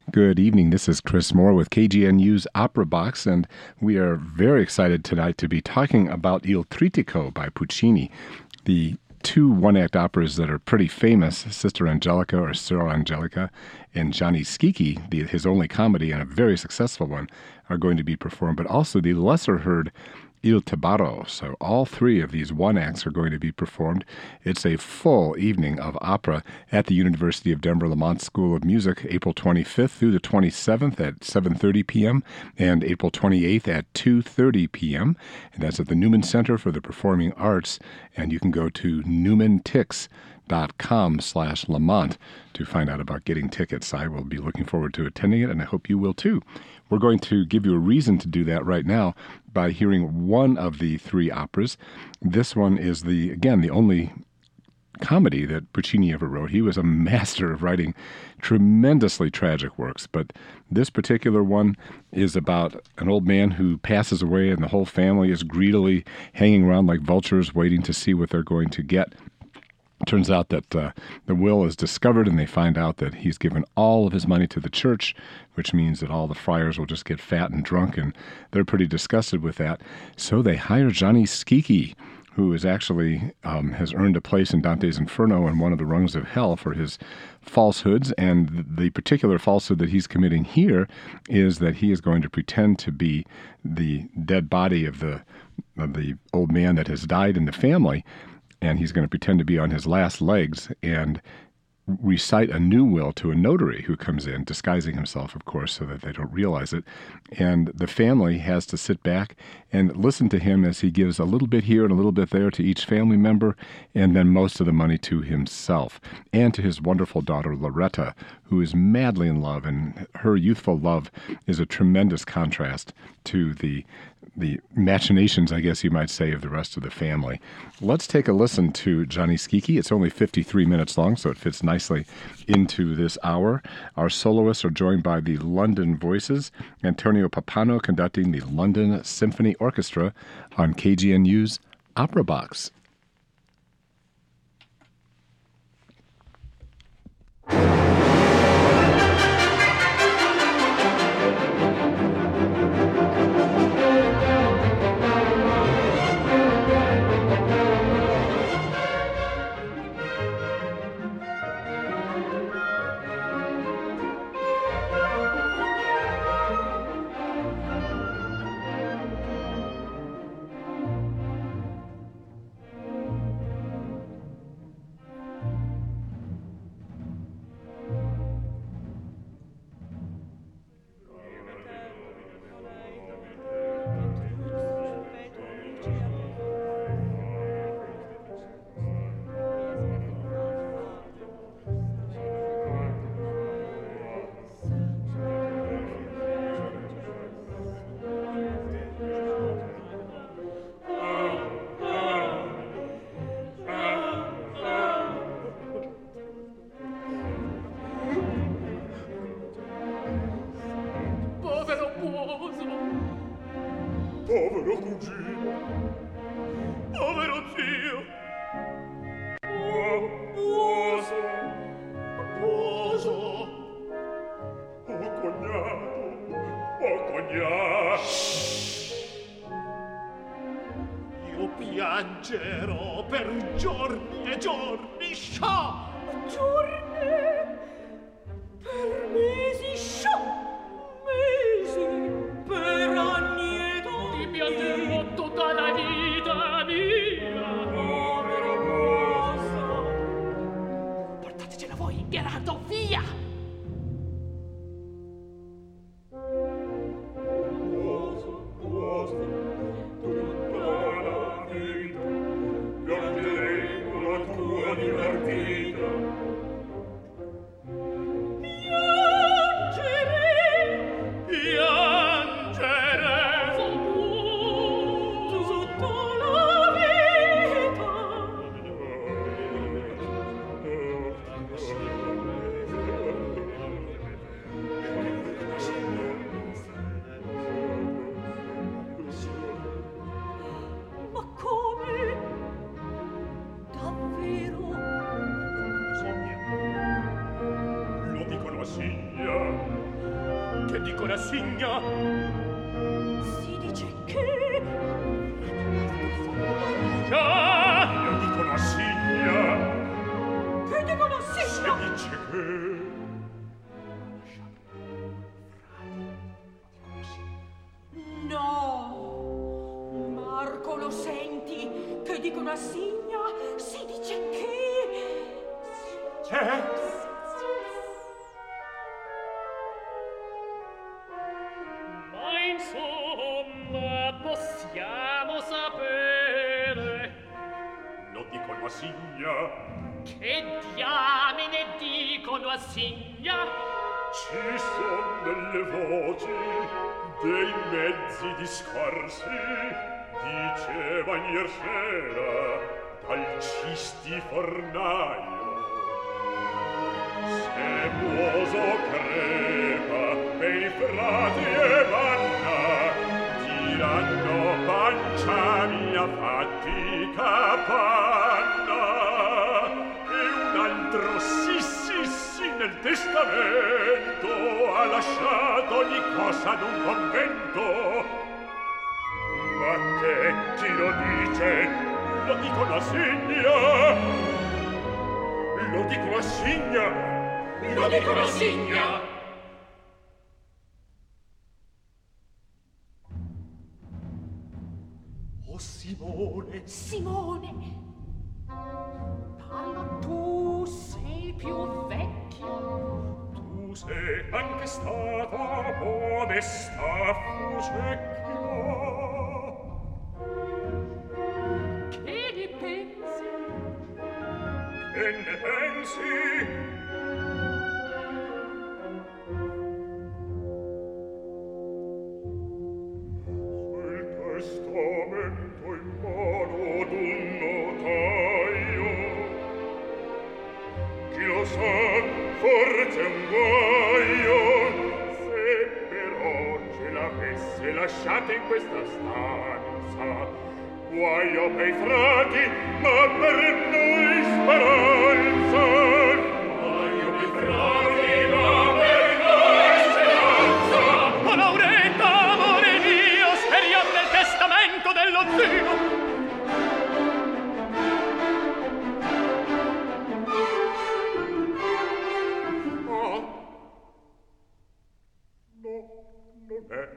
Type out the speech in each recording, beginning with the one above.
Good evening. This is Chris Moore with KGNU's Opera Box, and we are very excited tonight to be talking about Il Trittico by Puccini, the two one-act operas that are pretty famous, Sister Angelica or Sor Angelica, and Gianni Schicchi, his only comedy and a very successful one, are going to be performed, but also the lesser-heard Il Tabarro. So all three of these one acts are going to be performed. It's a full evening of opera at the University of Denver Lamont School of Music, April 25th through the 27th at 7:30 p.m. and April 28th at 2:30 p.m. And that's at the Newman Center for the Performing Arts. And you can go to newmantix.com/Lamont to find out about getting tickets. I will be looking forward to attending it, and I hope you will too. We're going to give you a reason to do that right now by hearing one of the three operas. This one is the only comedy that Puccini ever wrote. He was a master of writing tremendously tragic works, but this particular one is about an old man who passes away and the whole family is greedily hanging around like vultures waiting to see what they're going to get. It turns out that the will is discovered, and they find out that he's given all of his money to the church, which means that all the friars will just get fat and drunk, and they're pretty disgusted with that. So they hire Gianni Schicchi, who is actually has earned a place in Dante's Inferno and one of the rungs of hell for his falsehoods. And the particular falsehood that he's committing here is that he is going to pretend to be the dead body of the old man that has died in the family, and he's going to pretend to be on his last legs and recite a new will to a notary who comes in, disguising himself, of course, so that they don't realize it. And the family has to sit back and listen to him as he gives a little bit here and a little bit there to each family member, and then most of the money to himself and to his wonderful daughter, Loretta, who is madly in love, and her youthful love is a tremendous contrast to the machinations, I guess you might say, of the rest of the family. Let's take a listen to Gianni Schicchi. It's only 53 minutes long, so it fits nicely into this hour. Our soloists are joined by the London Voices, Antonio Pappano conducting the London Symphony Orchestra on KGNU's Opera Box. Piangerò per giorni e giorni, scià! Giorni? Per mesi, scià! Mesi! Per anni ed anni! Ti piangerò tutta la vita mia! Povera cosa! Portatecela voi, Gerardo, via! che dico la signa? Si dice che... Già, io dico la signa. Che dico la signa? Si dice che... No, Marco, lo senti? Che dico una signa? Si dice che... C'è? Ma insomma possiamo sapere Lo dico la signa. che diamine dicono a signa. Ci son delle voci, dei mezzi discorsi, diceva ier sera dal cisti fornaio. Se muoso crepa e i frati e manna diranno pancia mia fatti capanna e un altro sì nel testamento ha lasciato ogni cosa ad un convento. Ma che chi lo dice? Lo dico la signa. Lo dico la signa. Lo dico la signa. Oh Simone. Simone, parla tu, sei più vecchio. Tu sei anche stata onesta fucecchia. Che ne pensi? Che ne pensi? Testamento in mano d'un notaio. Chi lo sa, forse un guaio. Se però ce l'avesse lasciata in questa stanza, guaio per i frati, ma per noi speranza. Guaio per i frati, ma per noi speranza. O Lauretta, amore mio, speriamo nel testamento dello zio. Non è.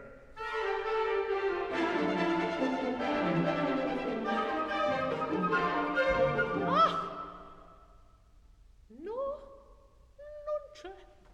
No, non c'è.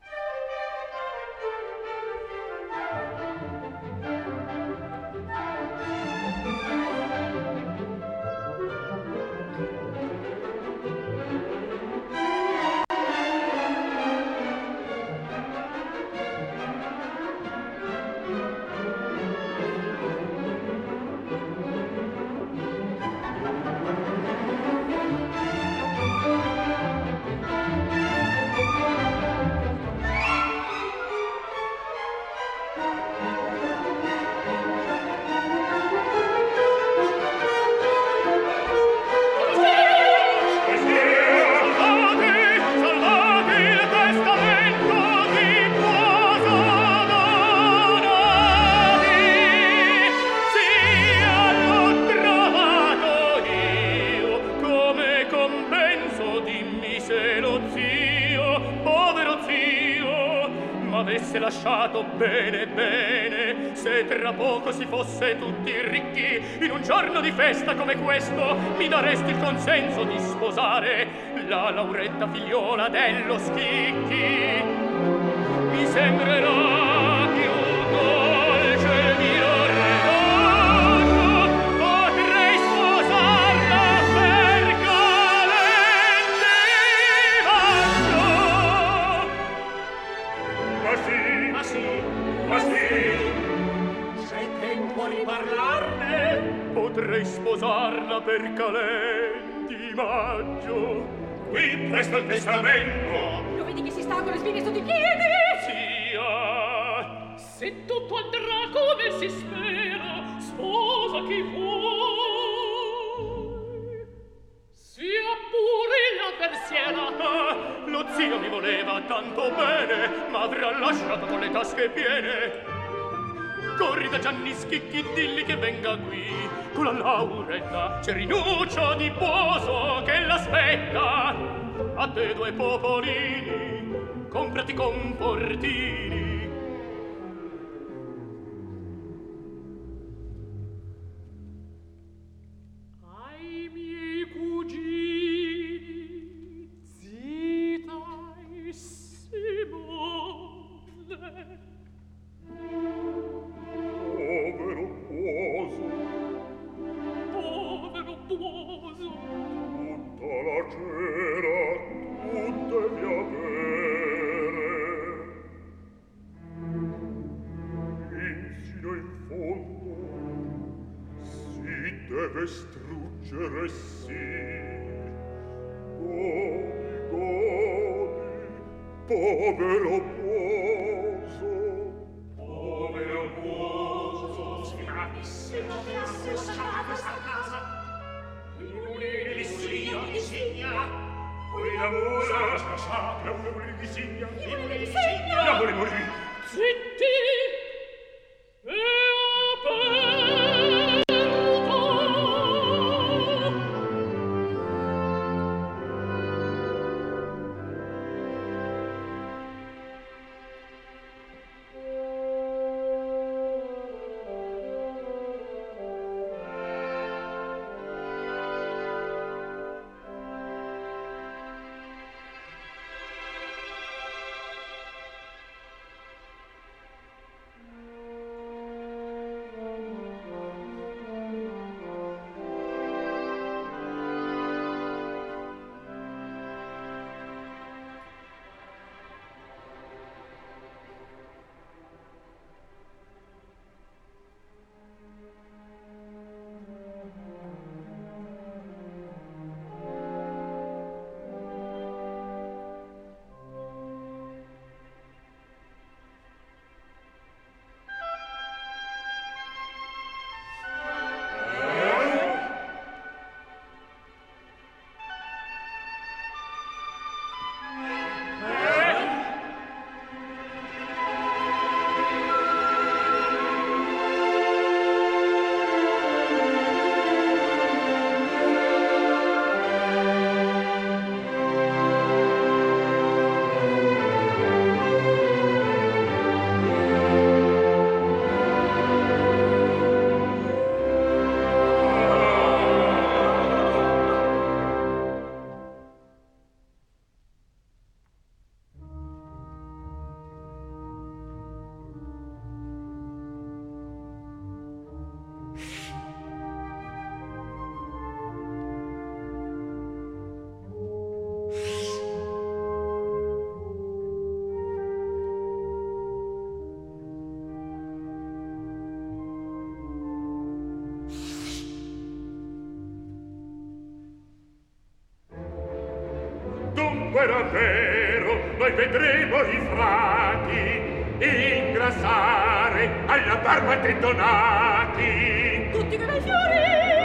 M'avesse lasciato bene bene, se tra poco si fosse tutti ricchi, in un giorno di festa come questo mi daresti il consenso di sposare la Lauretta figliola dello Schicchi. Mi sembrerà più dolce il mio regalo, potrei sposarla per calenti bacio. Ma sì, C'è tempo a riparlarne. Potrei sposarla per calenti maggio. qui presto il testamento. Lo vedi che si sta con le spine sotto i piedi? Sia, se tutto andrà come si spera, sposa chi vuoi. Sia pure la persiana. Lo zio mi voleva tanto bene, ma avrà lasciato con le tasche piene. Corri da Gianni Schicchi, dilli che venga qui. Con la Lauretta c'è Rinuccio di Buoso che l'aspetta. A te due popolini, comprati comfortini. Ai miei cugini, Zita e Simone. Povero Buoso, Povero Buoso, tutta la cera tu devi avere. Insino in fondo si deve struggere, sì. Godi, godi, povero Buoso. Povero Buoso, si bravissimo, questa casa. I mulini di Signa, poi la musa, la mulini di Signa, la mulini. zitti, e aperto. Era vero, noi vedremo i frati ingrassare alla barba tendonati. Tutti come fiori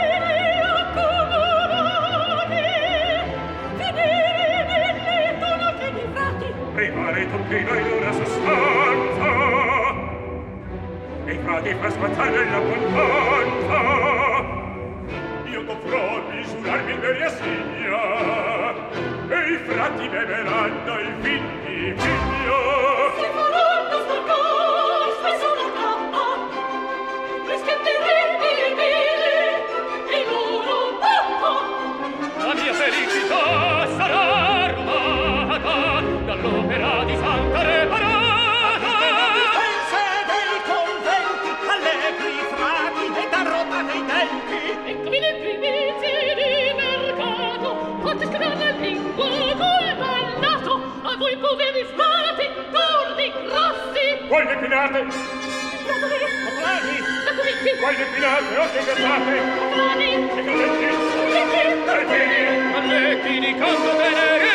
accomodati, vedere nelle tonache di frati. Privare tutti noi d'una sostanza e i frati fa sguazzare l'abbondanza. Io dovrò misurarmi il veri assigna e i frati beveranno i figli figlio. Si faranno staccare spesso la cappa, rischetteretti i mili e loro pappa. La mia felicità sarà rubata dall'opera di Santa Reparata. Dispense dei conventi, allegri frati e da roba dei denti. Eccomi le primizie di mercato, quante scrivane lingua col ballato, a voi poveri frati, gordi, grossi. Voi le pinate, Piatoli, Poplani, da comici, voi le pinate, o che versate, poplani, e galletti, letti, gallettini, Malletti di canto tenerini.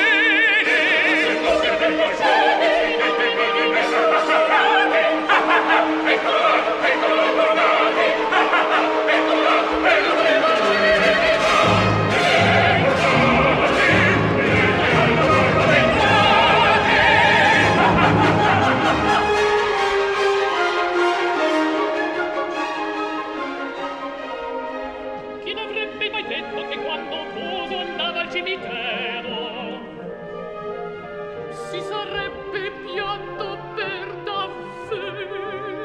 e si sarebbe pianto per davvero.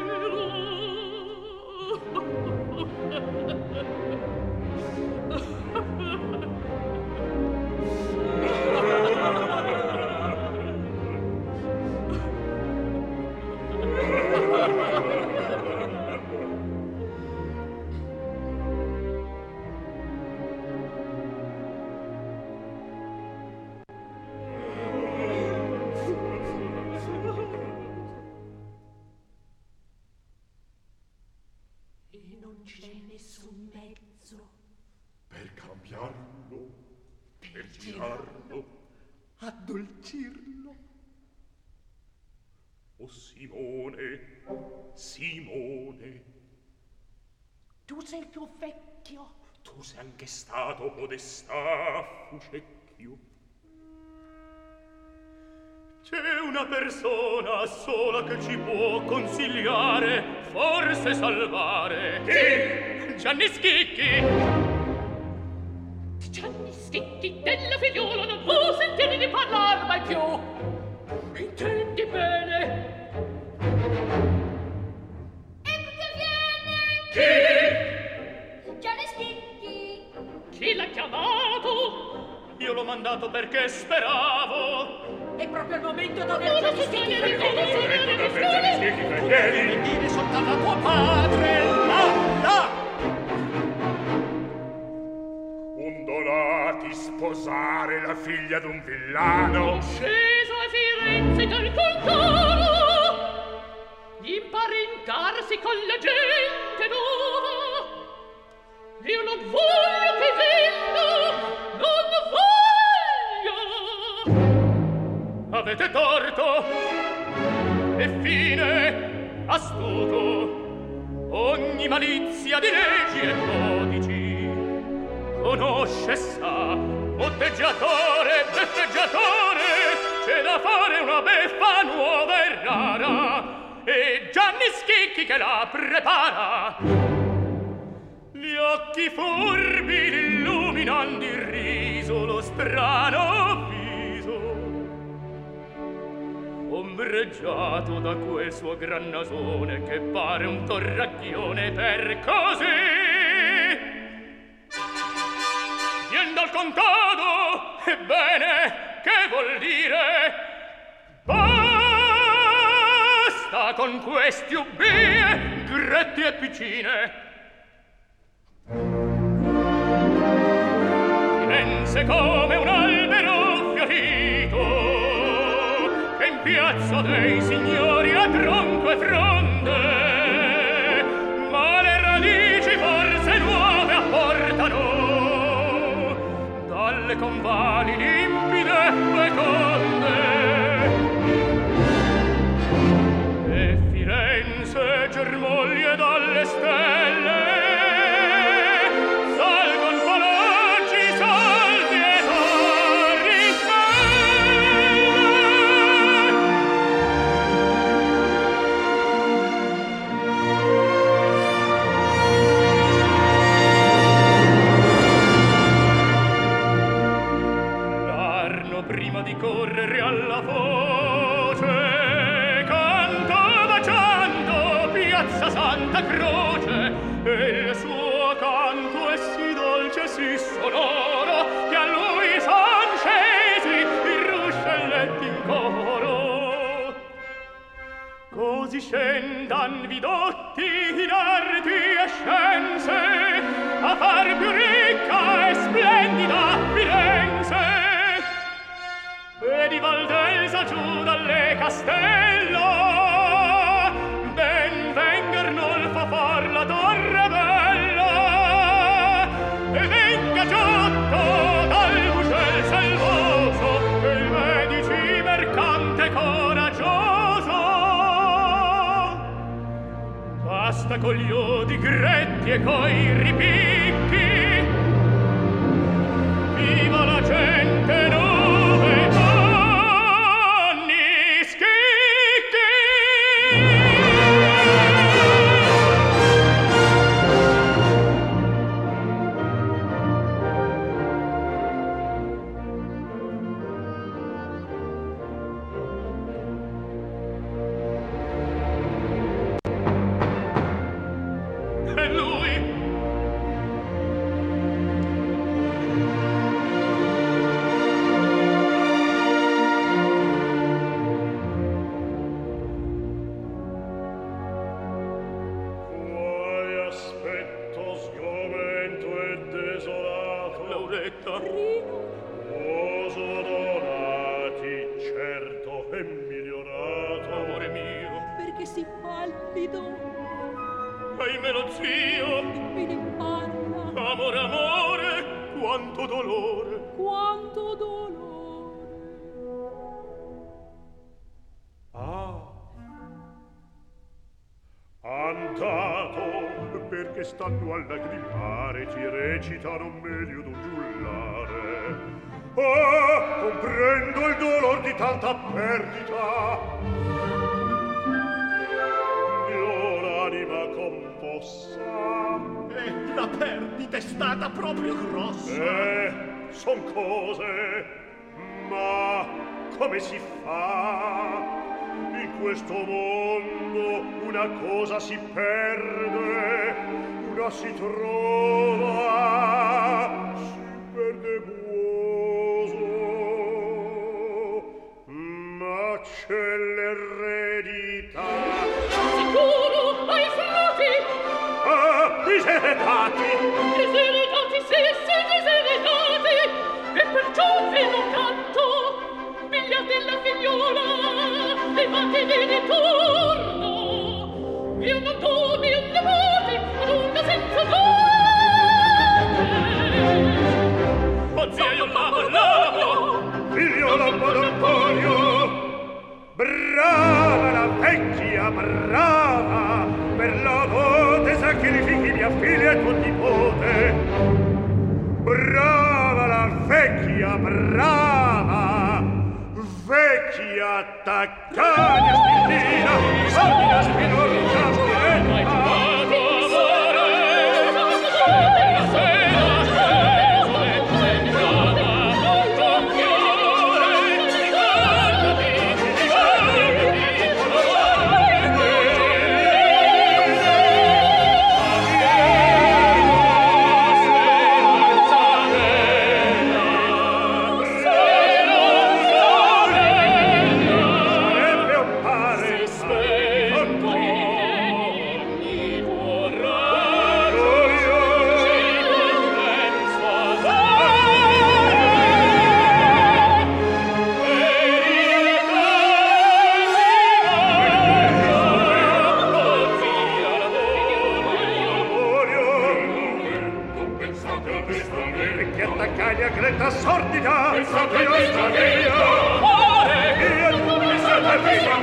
E non c'è nessun mezzo Per cambiarlo, per girarlo, addolcirlo. O Simone, Simone, Tu sei il più vecchio. tu sei anche stato podestà fucecchio. C'è una persona sola che ci può consigliare, forse salvare. Chi? Gianni Schicchi. Gianni Schicchi della figliola non può sentire di parlar mai più. Intendi bene? Ecco che viene! Chi? Gianni Schicchi! Chi l'ha chiamato? Io l'ho mandato perché speravo. È proprio il momento d'aver Gianni Schicchi per Gianni Schicchi per ieri. Vieni soltanto a tuo padre, là! Undolati sposare la figlia d'un villano. Sceso a Firenze dal Colcaro, imparentarsi con la gente nuova. Io non voglio che venga, non voglio. Avete torto. E fine astuto. Ogni malizia di leggi e codici conosce, sa, botteggiatore, beffeggiatore, c'è da fare una beffa nuova e rara, e Gianni Schicchi che la prepara. Gli occhi furbi illuminando il riso, lo strano viso, ombreggiato da quel suo gran nasone che pare un torracchione per così. Vien dal contado, ebbene, che vuol dire? Basta con questi ubbie, gretti e piccine. Firenze come un albero fiorito, che in piazza dei signori ha tronco e fronde, ma le radici forse nuove apportano dalle convali limpide e feconde. E Firenze germoglie dalle stelle, salgon palaggi saldi e torri prima di correre alla foce canta baciando piazza Santa Croce, e il suo canto è sì dolce, sì sonoro, che a lui son scesi i ruscelletti in coro. Così scendan vidotti in arti e scienze a far più ricca e splendida Firenze. E di Valdelsa giù dalle castello ben venga Arnolfo far la torre bella, e venga Giotto dal Muscel selvoso, e il Medici mercante coraggioso. Basta con gli odi gretti e coi ripicchi, viva la gente nuove, Gianni Schicchi! carino. Oso donati, certo è migliorato. Amore mio, Perché si pallido ahimè lo zio. e me ne parla. Amore, amore, quanto dolore. Quanto dolore. Andato, perché stanno a lagrimare, ti recitano meglio d'un giullare. Comprendo il dolor di tanta perdita. Io l'anima composta. La perdita è stata proprio grossa. Son cose, ma come si fa? In questo mondo una cosa si perde, una si trova, si perde buoso, ma c'è l'eredità. Sicuro, ai frati! Diseredati! Diseredati, sì, diseredati! E perciò ve lo canto, figlia della figliola, levatevi di turno! Io non do mio nipote ad una senza donne! Oh zia, io l'amo! Figliola Badamporio, brava la vecchia, brava, per la dote sacrifichi mia figlia e tuo nipote. Brava la vecchia, brava, vecchia taccagna spillina, sordina spinorcia moretta. Greta sordida, pensate io straderia, io pensate prima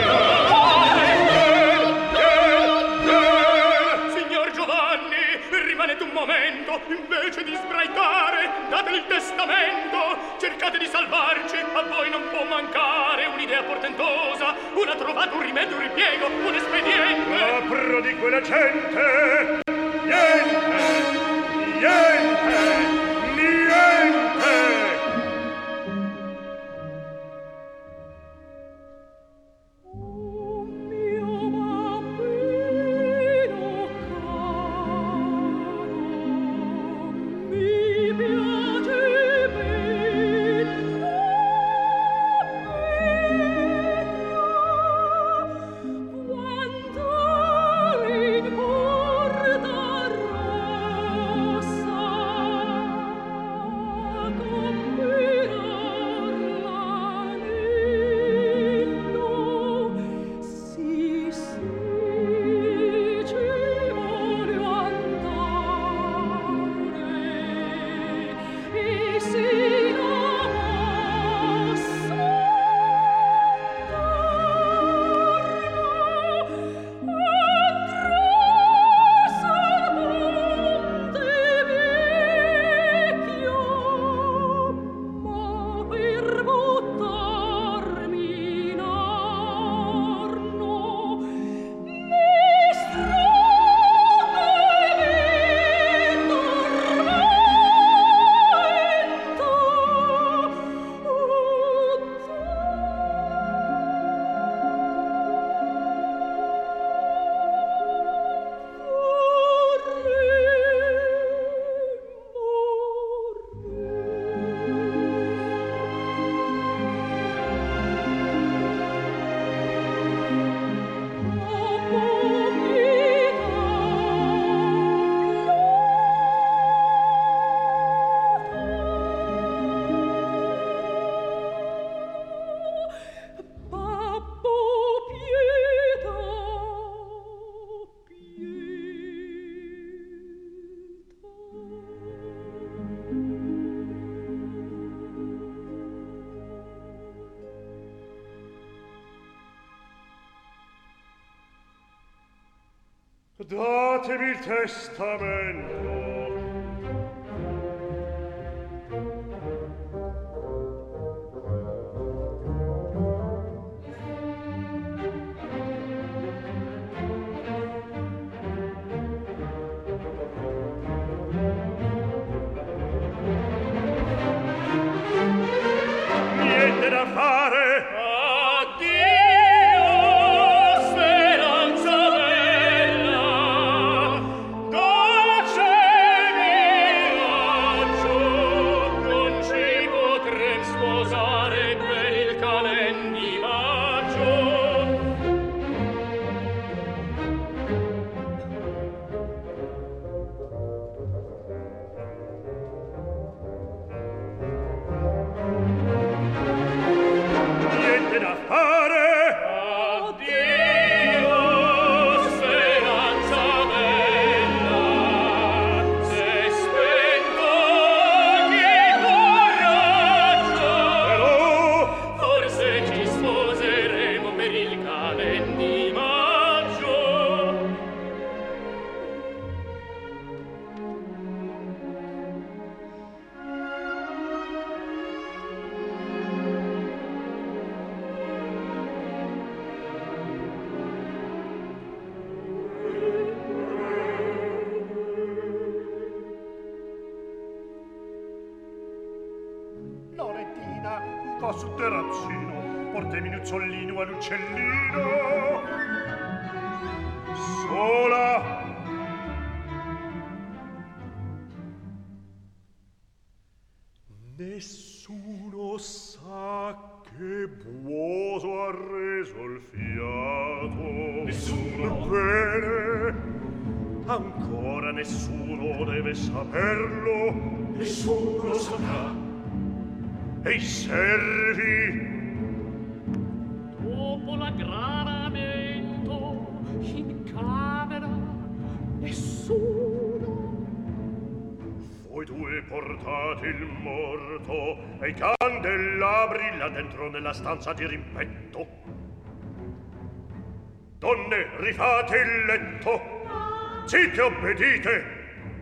Signor Giovanni, rimanete un momento, invece di sbraitare, datele il testamento, cercate di salvarci, a voi non può mancare un'idea portentosa, una trovata, un rimedio, un ripiego, un espediente. Ma prodigo la gente, niente, niente. Quanto in porta rossa Datemi il testamento. Niente da fare. Sul terrazzino portemi l'uccellino all'uccellino sola. Nessuno sa che Buoso ha reso il fiato. Nessuno. Bene, ancora nessuno deve saperlo. Nessuno lo saprà. E i servi dopo l'aggravamento in camera nessuno. Voi due portate il morto e i candelabri là dentro nella stanza di rimpetto. Donne, rifate il letto. Zitte, obbedite.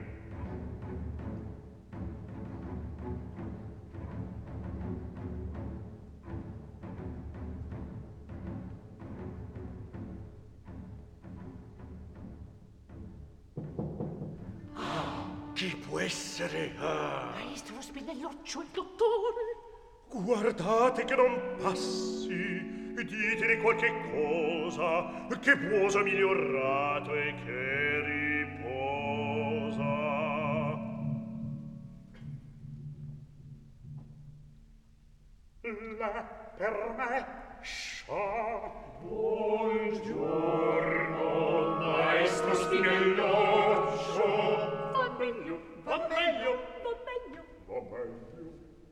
Chi può essere? Maestro Spinelloccio, il dottore. Guardate che non passi, ditene qualche cosa, che Buoso migliorato e che riposa. Là per me, buongiorno, maestro Spinelloccio. Va meglio, va meglio, va meglio. Va meglio.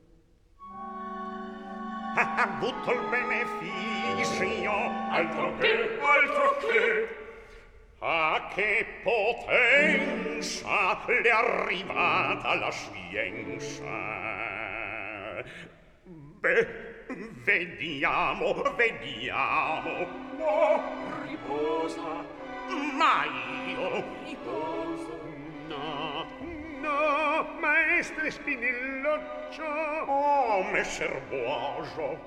Ha avuto il beneficio, Altro che. a che potenza le è arrivata la scienza. Beh, vediamo. No, riposa. Ma io Riposo. no, maestre Spinelloccio. Oh, messer Buoso.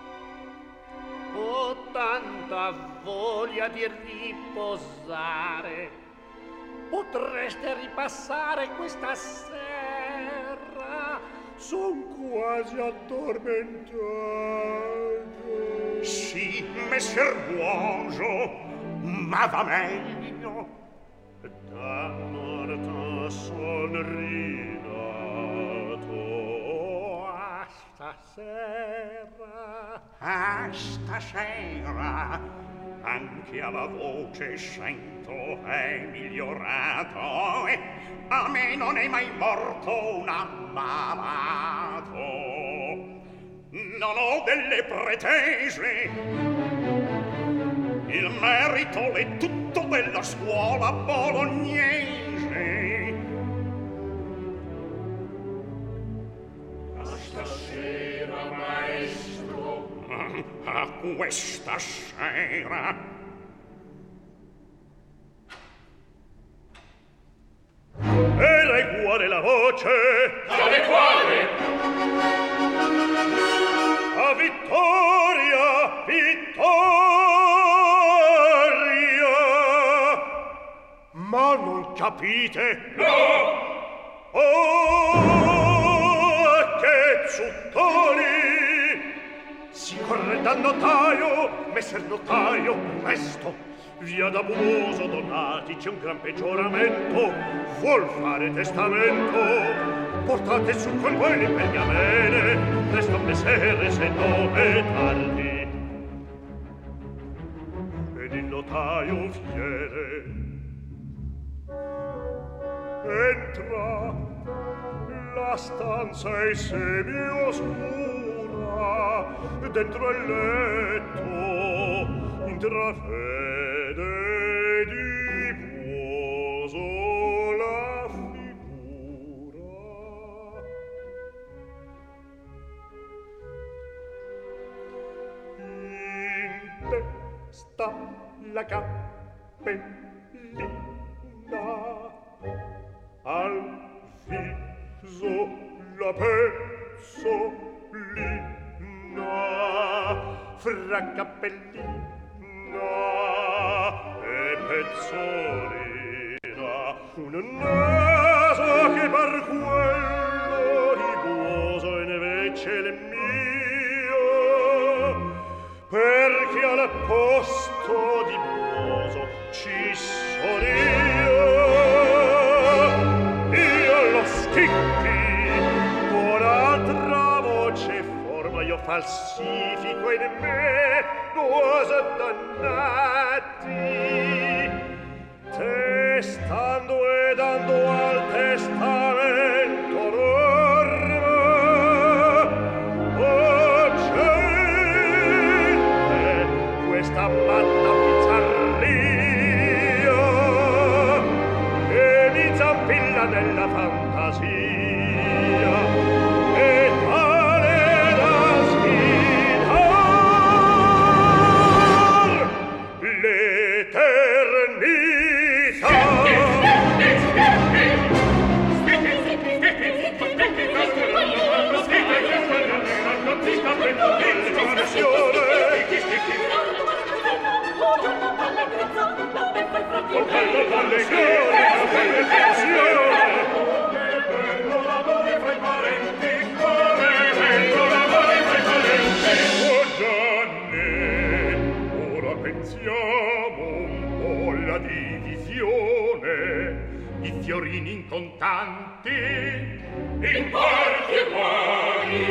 Ho tanta voglia di riposare. Potreste ripassare questa sera. Son quasi addormentato. Sì, messer Buoso, ma va meglio. Da morto son rinato. Stasera anche alla voce sento è migliorato e a me non è mai morto un ammalato. Non ho delle pretese, il merito è tutto della scuola bolognese. Stasera, maestro. A questa sera cuore la voce. Quale cuore? A vittoria, vittoria! Ma non capite? No! Oh, che zucconi! Si corre dal notaio, messer notaio, presto! Via da Buoso Donati c'è un gran peggioramento, vuol fare testamento. Portate su con voi l'impergamene, presto messere se non è tardi. Ed il notaio fiere entra, la stanza è semi-oscura, dentro il letto intravede di Buoso la figura. In testa la cappellina, al viso la pezzolina, fra cappellina e pezzolina, un naso che per quello di Buoso è invece il mio, perché al posto di Buoso ci sono io lo schicchi con altra voce forma io falsifico in me nuoso dannati, testando e dando al testamento norma. Oh gente, questa matta bizzarria che mi zampilla nella fantasia e tale da sfidar l'eternità. Ora pensiamo un po' alla divisione, i fiorini in contanti, in porti e buoni.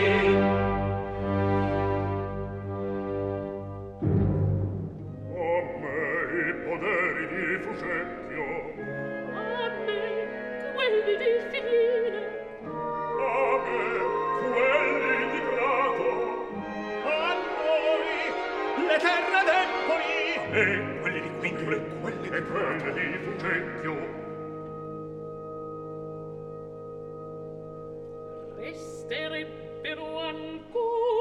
Poderi di Fucecchio, a me quelli di Fine, a me quelli di Prato, a noi le terre d'Empoli, a me quelli di Quintole, quelli di Fucecchio. resterebbero ancora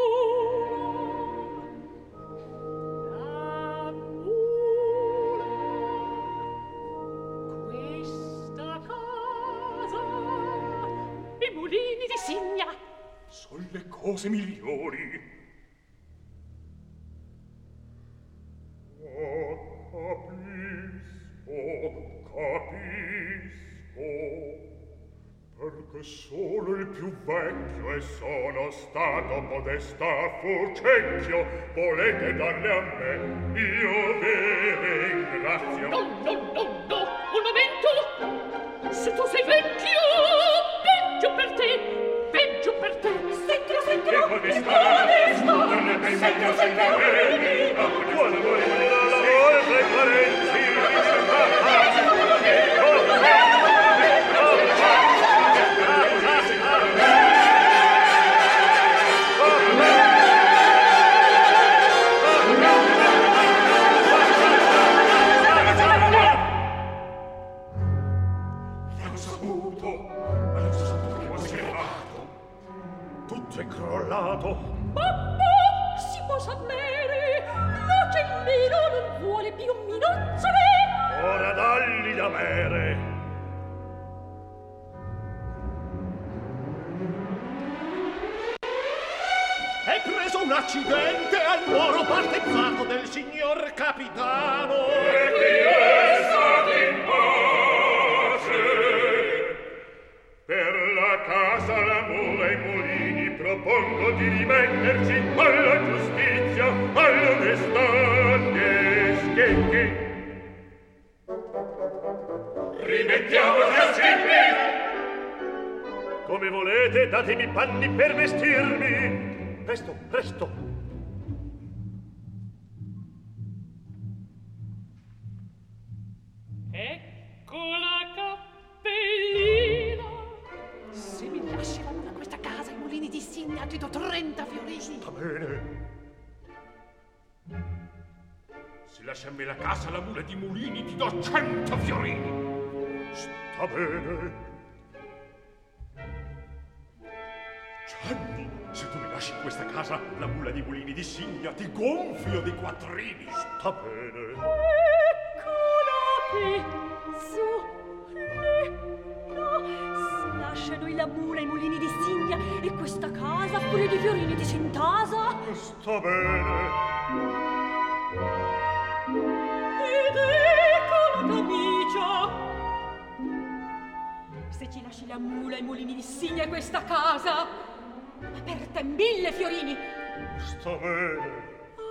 mulini di Signa. Son le cose migliori. Capisco, perché solo il più vecchio e sono stato podestà Fucecchio volete darle a me, io vi ringrazio. No, un momento. Se tu sei vecchio, peggio per te. Sentilo. Che podestà? Non è per meglio senza vedi. Quando volete la vostra parenti. Tutto è crollato. Papà, si può sapere, l'uccellino non vuole più minacciare. Ora dalli da bere. accidente al nuoro partezzato del signor capitano. E chi è stato in pace? Per la casa, la mula e i mulini propongo di rimetterci alla giustizia, all'onestà e schecchi. Rimettiamoci a Scippi! Come volete, datemi panni per vestirmi. Presto, presto. Ecco la cappellina. Se mi lasci la mula questa casa, i mulini di Signa ti do 30 fiorini. Va bene. Se lasci a me la casa, la mula di mulini, ti do 100 fiorini. Sta bene. Gianni, se tu mi lasci in questa casa, la mula di mulini di Signa ti gonfio di quattrini. Sta bene. Lasciano la mula e i mulini di Signa e questa casa pure di fiorini di Sintasa. Sta bene. Ed ecco la camicia. Se ci lasci la mula e i mulini di Signa e questa casa, per te 1000 fiorini. Sta bene.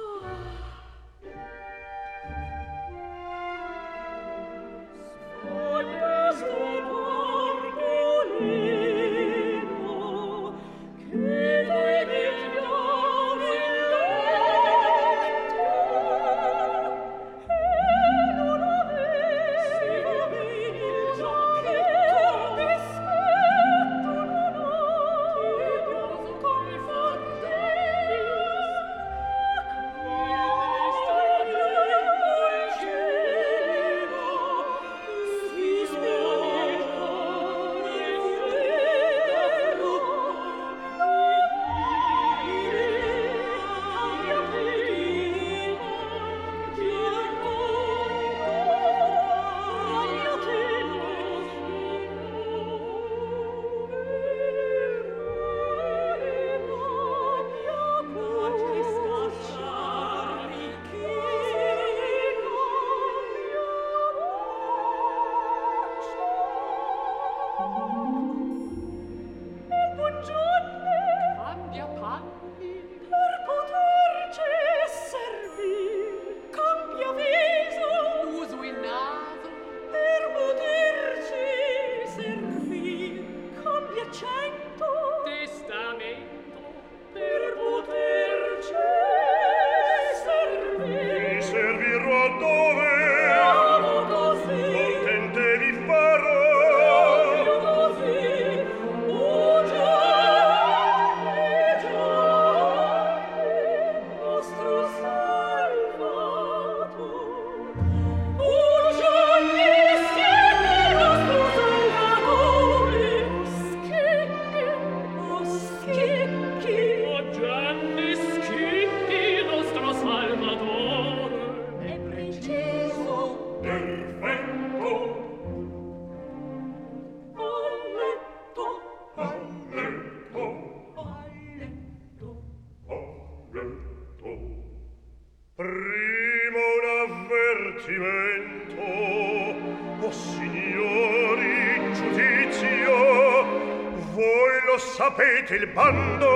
Sapete il bando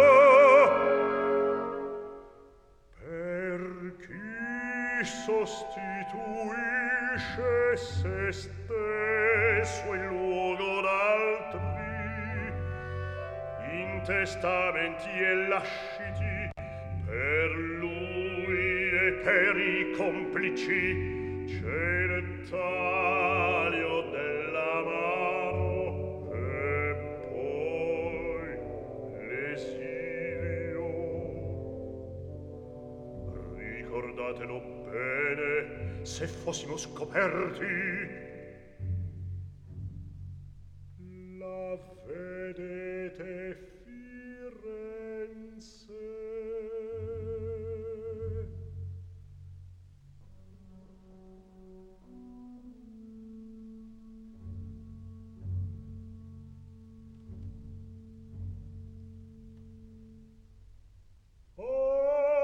per chi sostituisce se stesso in luogo d'altri in testamenti e lasciti per lui e per i complici c'è il taglio della mano. Ricordatelo bene, se fossimo scoperti. La vedete Firenze. Oh!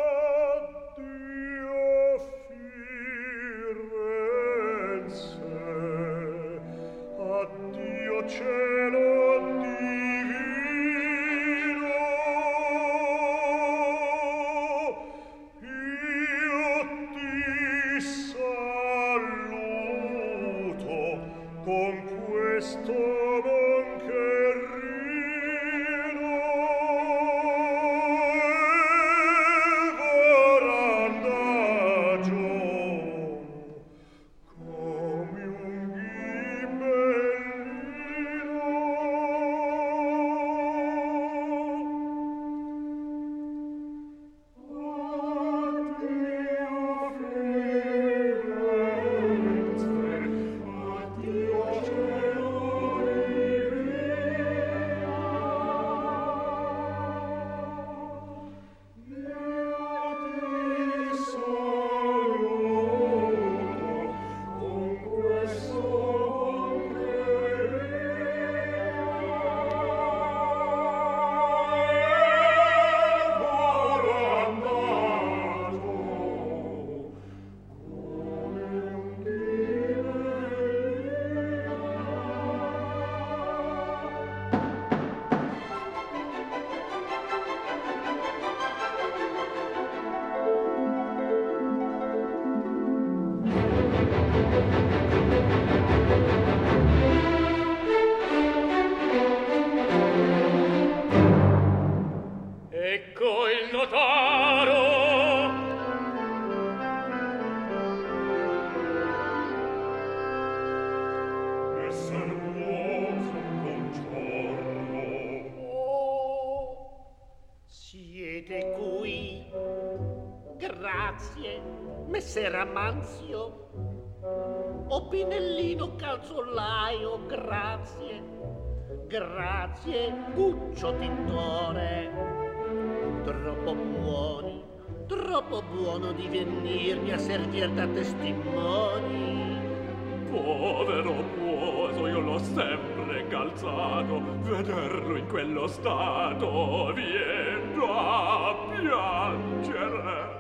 Ecco il notaro. Messer Buoso, buongiorno. Oh, siete qui. Grazie, messer Amanzio. O Pinellino calzolaio, grazie. Grazie, Guccio Tintore. Troppo buono di venirmi a servir da testimoni. Povero Buoso, io l'ho sempre calzato. Vederlo in quello stato vien da piangere.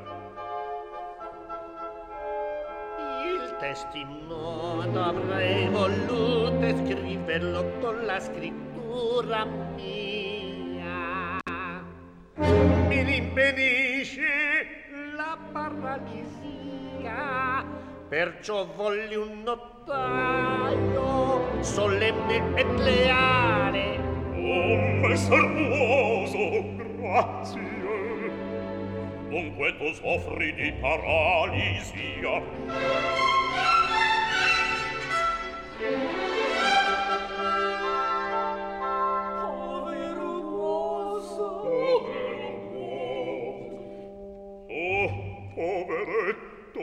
Il testimone avrei voluto scriverlo con la scrittura mia. Mi rimpedisce la paralisia, perciò volli un notaio solenne e leale. Oh, Messer Buoso, grazie. Dunque tu soffri di paralisia. Povero Buoso. Povero Buoso. Oh, poveretto.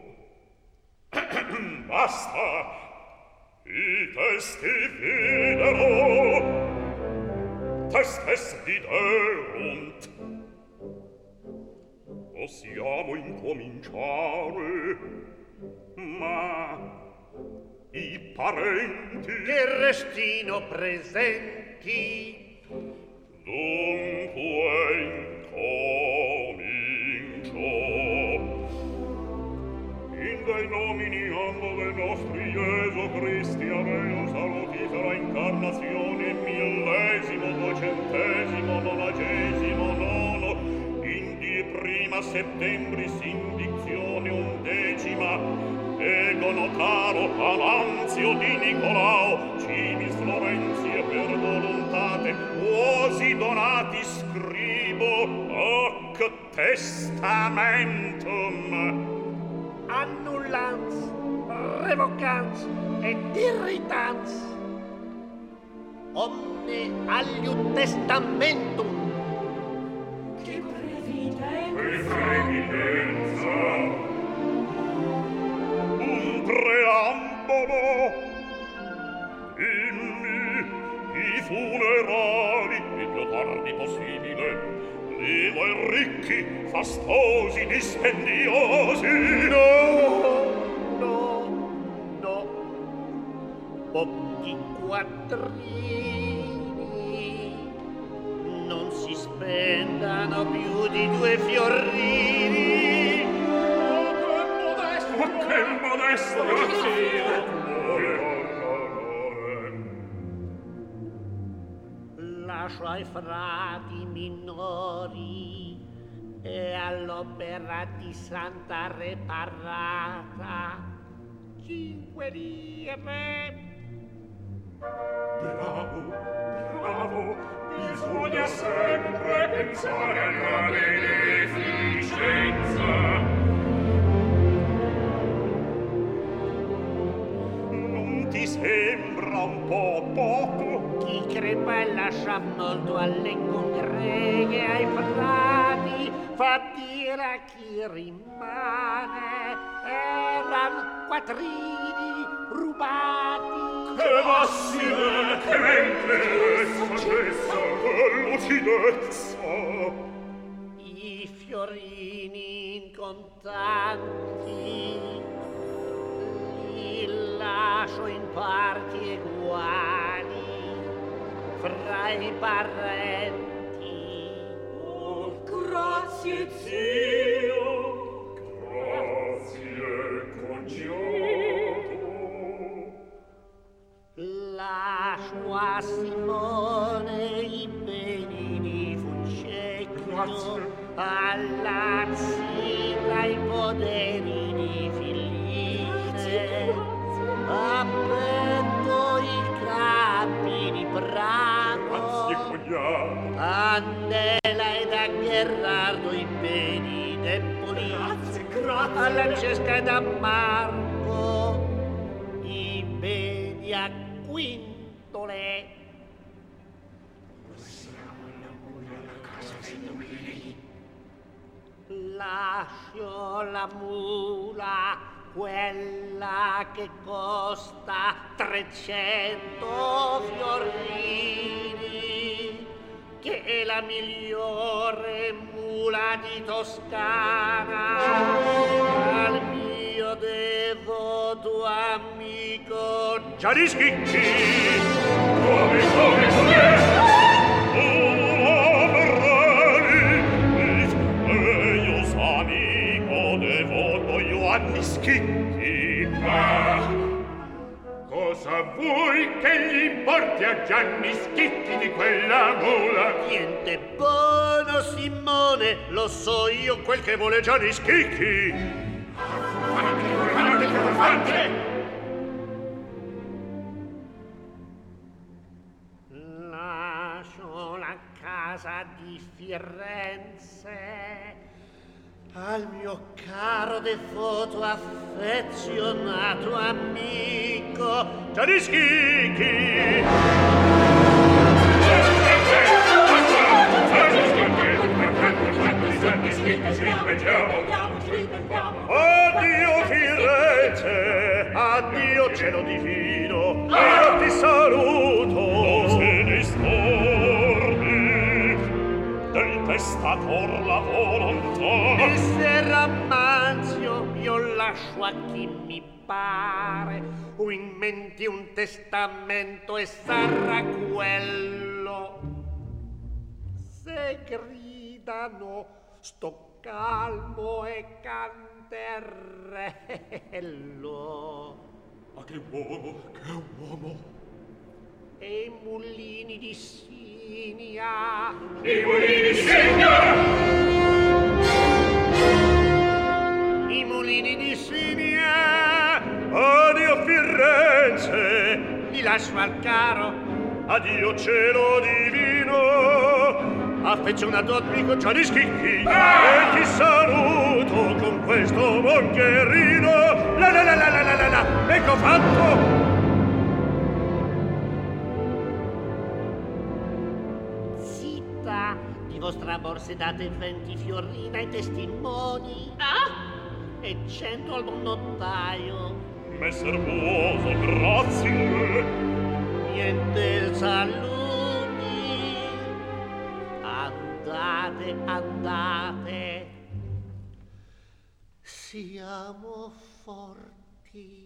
Basta. I testi videro. Testes viderunt. Possiamo incominciare, ma i parenti che restino presenti. Dunque incomincio. In dei nomini ambo dei nostri Gesù Cristi aveo salutifera incarnazione millesimo, duecentesimo, nonagesimo, nono, indi prima settembris indizione undecima, ego notaro Amanzio di Nicolao, civis Florenzie per voluntate, uosi donati scribo, hoc testamentum. Annullans, revocans et irritans, omne aliud testamentum. Che previdenza. Che previdenza. Un preambolo. Dimmi i funerali il più tardi possibile. Vivo e ricchi, fastosi, dispendiosi. No. Pochi quattrini. Non si spendano più di 2 fiorini. Ma che modesto! Lascio ai frati minori e all'opera di Santa Reparata 5 lire. Bravo, bisogna sempre pensare alla beneficenza. Non ti sembra un po' poco? Chi crepa e lascia molto alle congreghe, ai frati, fa dire a chi rimane, eran quattrini rubati. Che massime, che mente, saggezza, che lucidezza. I fiorini in contanti li lascio in parti eguali fra i parenti. Oh, grazie, Zio, grazie, cognato. Lascio a Simone i beni di Fucecchio, alla zita i poderi di Filline. Gerardo i beni d'Empoli, grazie, a Francesca ed a Marco i beni a quintole. Lascio la mula, quella che costa 300 fiorini, che è la migliore mula di Toscana, al mio devoto amico Gianni Schicchi. Come? Gianni Schicchi. Cosa vuoi che gli importi a Gianni Schicchi di quella mula? Niente buono, Simone, lo so io quel che vuole Gianni Schicchi. Lascio la casa di Firenze al mio caro devoto affezionato amico Gianni Schicchi. Addio Firenze, addio cielo divino, io ti saluto. Non se ne storni del testator la volontà. Il serramanzio io lascio a chi mi pare, o in mente un testamento e sarà quello. Se gridano sto calmo e canterello. Ma che uomo, che uomo! E i mulini di Sinia. I mulini di Sinia! I mulini di Sinia. Addio Firenze, li lascio al caro. Addio cielo divino, affezionato amico Gianni Schicchi. E ti saluto con questo moncherino. La, ecco fatto. Di vostra borse date 20 fiorine ai testimoni. E 100 al notaio. Messer Buoso, grazie. Niente saluti. Andate, andate. Siamo forti.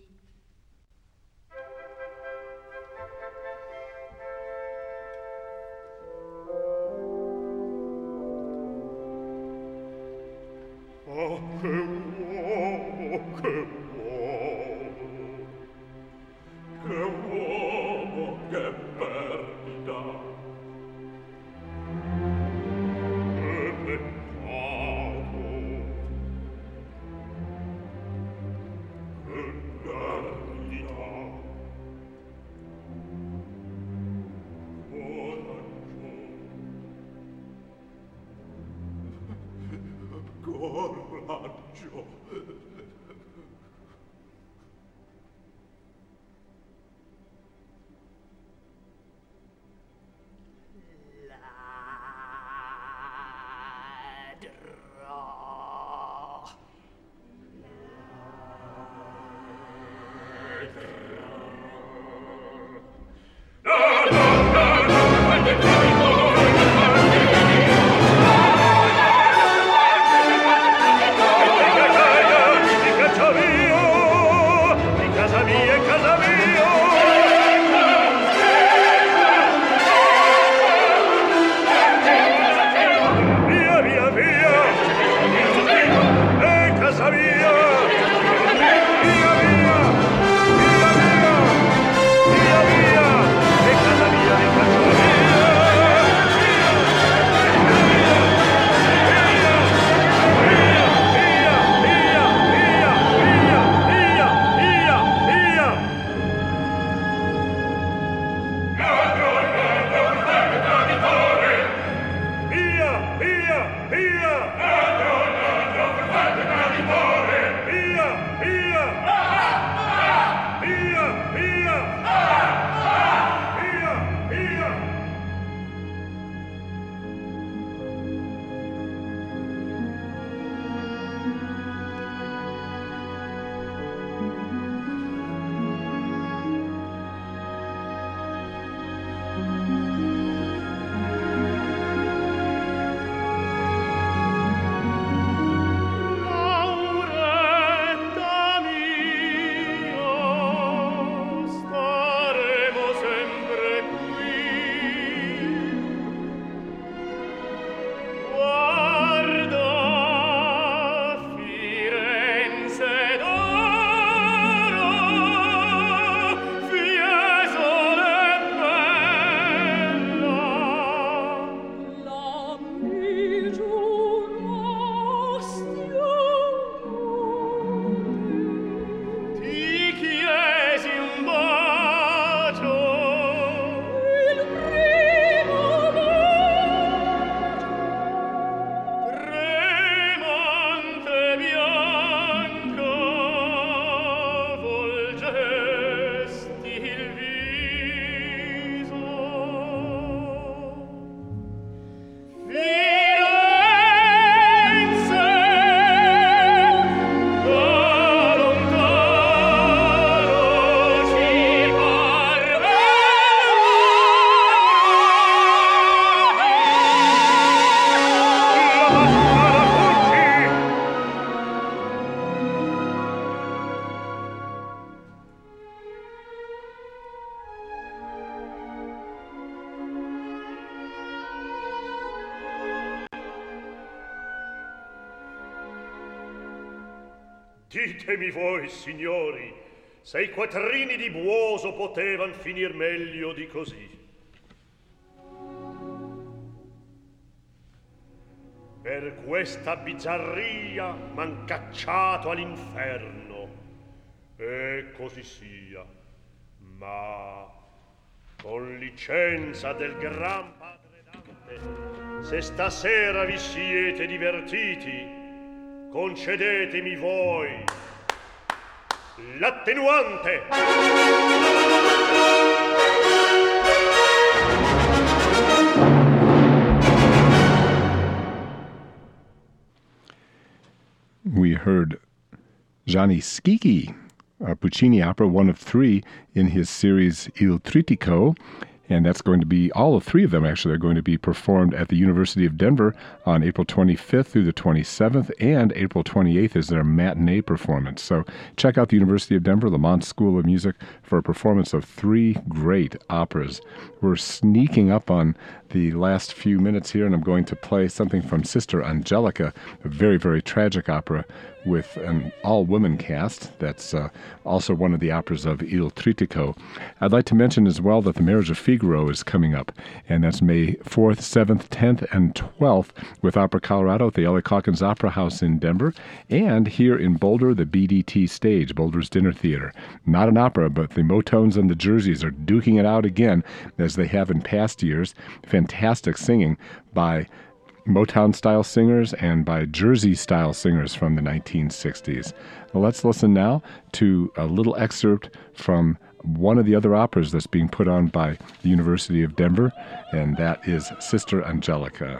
Oh, che uomo, che uomo! Che uomo, che perdita! Che peccato! Che perdita! Coraggio! Yeah. Ditemi voi, signori, se i quattrini di Buoso potevan finir meglio di così. Per questa bizzarria m'han cacciato all'inferno. E così sia. Ma con licenza del gran padre Dante, se stasera vi siete divertiti, concedetemi voi l'attenuante. We heard Gianni Schicchi, a Puccini opera, one of three in his series Il Trittico, and that's going to be, all of three of them actually are going to be performed at the University of Denver on April 25th through the 27th, and April 28th is their matinee performance. So check out the University of Denver, Lamont School of Music, for a performance of three great operas. We're sneaking up on the last few minutes here, and I'm going to play something from Sister Angelica, a very, very tragic opera with an all-women cast. That's also one of the operas of Il Trittico. I'd like to mention as well that The Marriage of Figaro is coming up, and that's May 4th, 7th, 10th, and 12th with Opera Colorado at the L.A. Calkins Opera House in Denver, and here in Boulder, the BDT Stage, Boulder's Dinner Theater. Not an opera, but the Motones and the Jerseys are duking it out again, as they have in past years. Fantastic singing by Motown-style singers and by Jersey-style singers from the 1960s. Well, let's listen now to a little excerpt from one of the other operas that's being put on by the University of Denver, and that is Sister Angelica.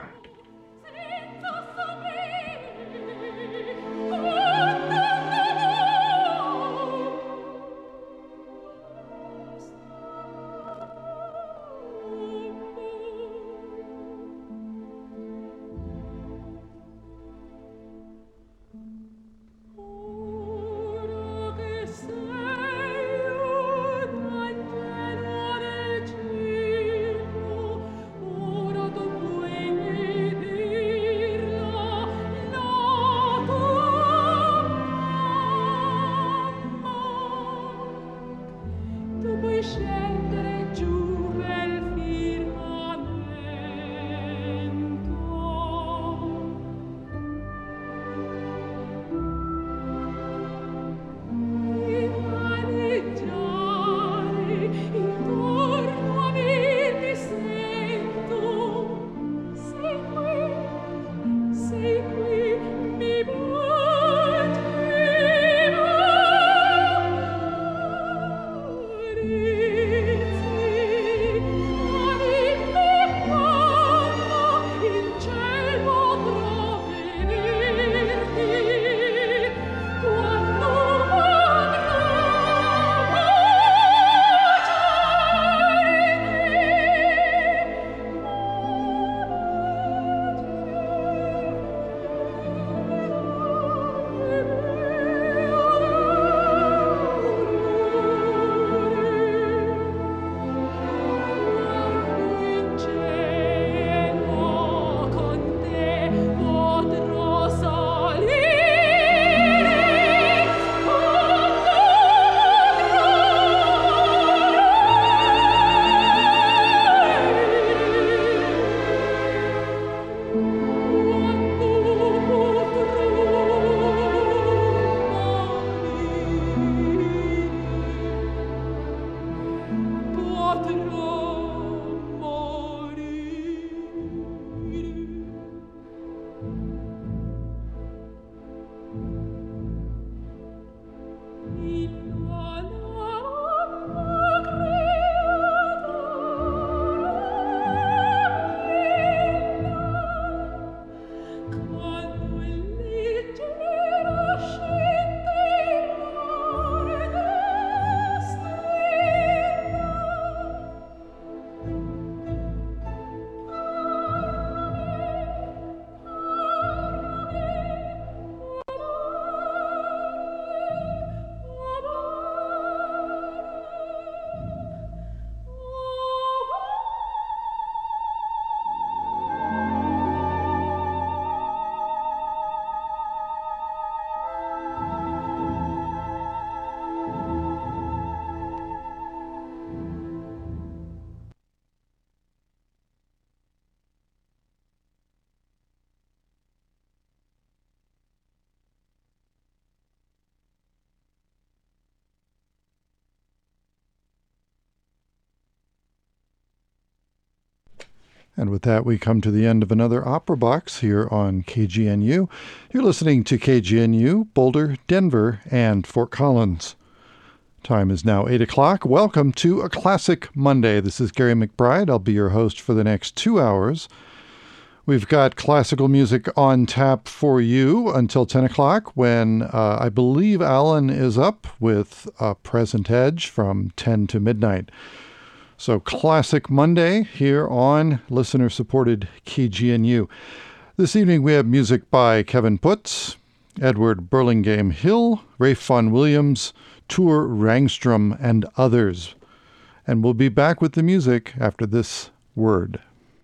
And with that, we come to the end of another Opera Box here on KGNU. You're listening to KGNU, Boulder, Denver, and Fort Collins. Time is now 8 o'clock. Welcome to A Classic Monday. This is Gary McBride. I'll be your host for the next 2 hours. We've got classical music on tap for you until 10 o'clock when I believe Alan is up with Present Edge from 10 to midnight. So Classic Monday here on listener-supported KGNU. This evening we have music by Kevin Putz, Edward Burlingame Hill, Ralph Vaughan Williams, Tor Rangstrom, and others. And we'll be back with the music after this word.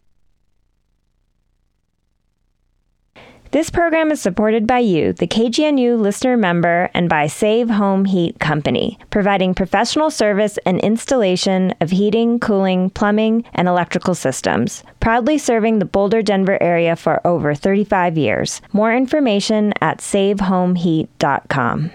This program is supported by you, the KGNU listener member, and by Save Home Heat Company, providing professional service and installation of heating, cooling, plumbing, and electrical systems. Proudly serving the Boulder, Denver area for over 35 years. More information at savehomeheat.com.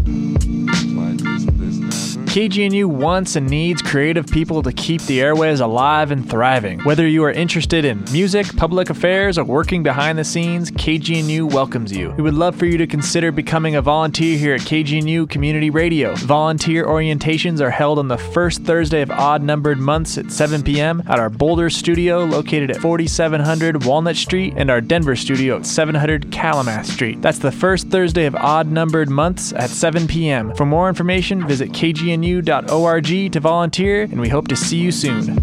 KGNU wants and needs creative people to keep the airways alive and thriving. Whether you are interested in music, public affairs, or working behind the scenes, KGNU welcomes you. We would love for you to consider becoming a volunteer here at KGNU Community Radio. Volunteer orientations are held on the first Thursday of odd-numbered months at 7 p.m. at our Boulder studio located at 4700 Walnut Street and our Denver studio at 700 Calumet Street. That's the first Thursday of odd-numbered months at 7 p.m. For more information, visit KGNU.org to volunteer, and we hope to see you soon.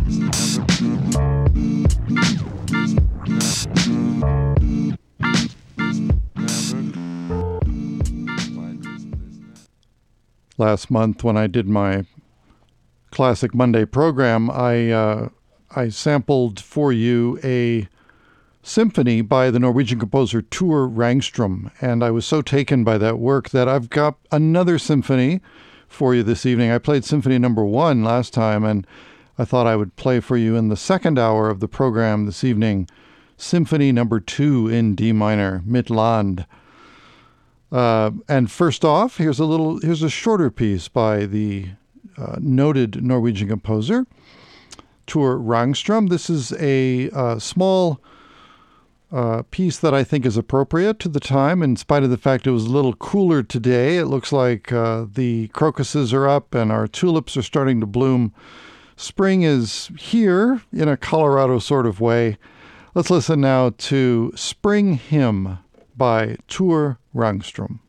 Last month, when I did my Classic Monday program, I sampled for you a symphony by the Norwegian composer Tor Rangstrom, and I was so taken by that work that I've got another symphony for you this evening. I played Symphony Number 1 last time, and I thought I would play for you in the second hour of the program this evening, Symphony Number 2 in D minor, Midtland. And first off, here's a shorter piece by the noted Norwegian composer Tor Rangstrom. This is a small piece that I think is appropriate to the time, in spite of the fact it was a little cooler today. It looks like the crocuses are up and our tulips are starting to bloom. Spring is here in a Colorado sort of way. Let's listen now to Spring Hymn by Tor Rangstrom.